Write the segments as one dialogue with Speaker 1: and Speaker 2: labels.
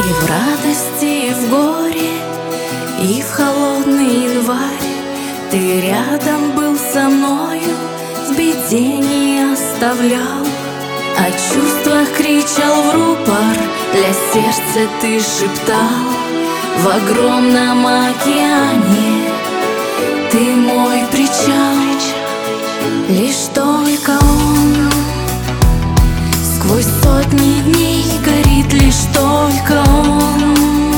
Speaker 1: в радости, и в горе, и в холодный январь ты рядом был со мною, в беде не оставлял. О чувствах кричал в рупор, для сердца ты шептал. В огромном океане ты мой причал. Лишь только он сквозь сотни дней горит, лишь только он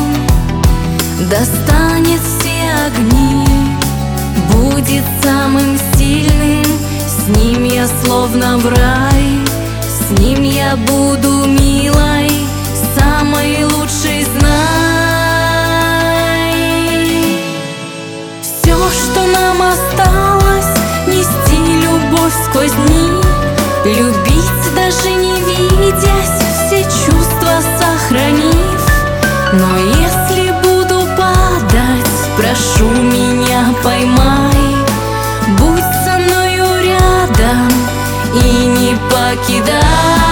Speaker 1: достанет все огни, будет самым сильным. С ним я словно в рай, с ним я буду милой, самой лучшей, знай. Все, что нам осталось, нести любовь сквозь дни, любить даже не видясь, все чувства сохранив. Но если буду падать, прошу меня поймай, будь со мною рядом и не покидай.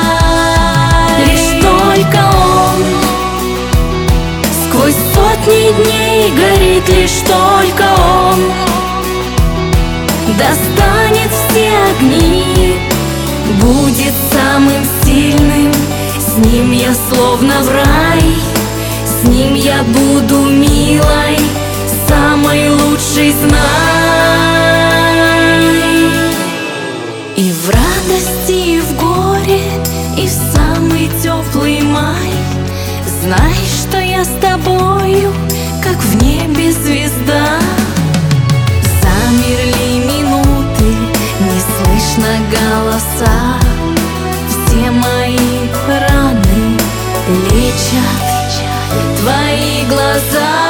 Speaker 1: Лишь только он сквозь сотни дней горит, лишь только он достанет все огни, будет самым сильным. С ним я словно в рай, с ним я буду милой, самой лучшей, знай. И в радости, и в горе, и в самый теплый май знай, что я с тобою, как в небе звезда. Замерли минуты, не слышно голоса, все мои раны лечат твои глаза.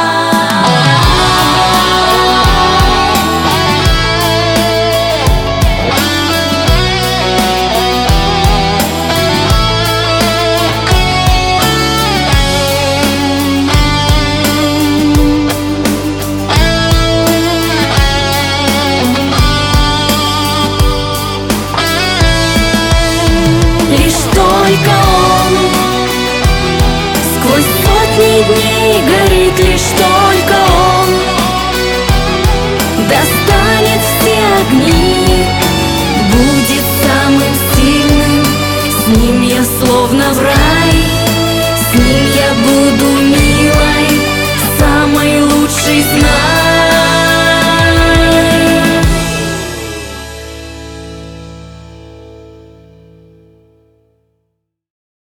Speaker 1: Только он сквозь сотни дней горит, лишь только он достанет все огни, будет